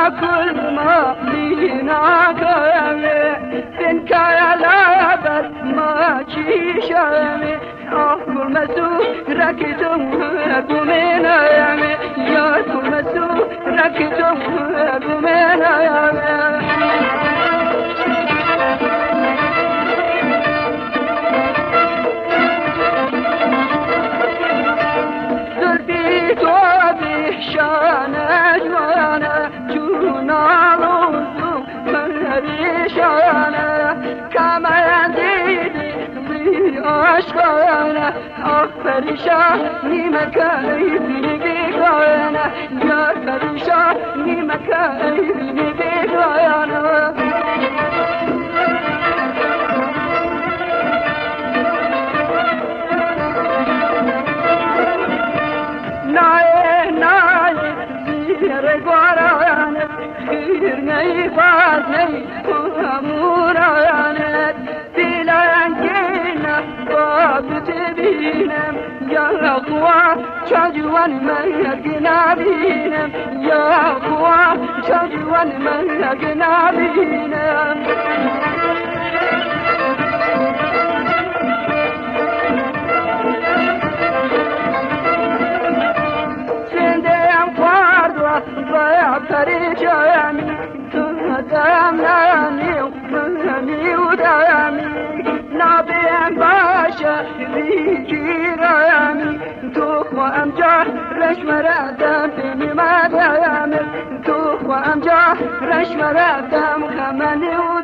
كل ما لينا كامي بنك يا لابد ما تشيشامي كل مسوق ركتم بمنا يامي يا كل مسوق ركتم بمنا يامي شانه جوانه جونا روزو پریشانه کامل دیدی بی عشقانه پریشان نیمه کهی بی گایانه یا پریشان نیمه کهی بی گایانه گوارانه خیر نی باز نی امورانه دیلانگینا باز تبینم یا قوا چجوان من نبینم یا قوا چجوان من نبینم پریشانی تو دم نمی و دمی نبیم باشه بیگیرمی تو خواهم جا رشم ردم بینی مدمی تو خواهم جا رشم ردم خمنی و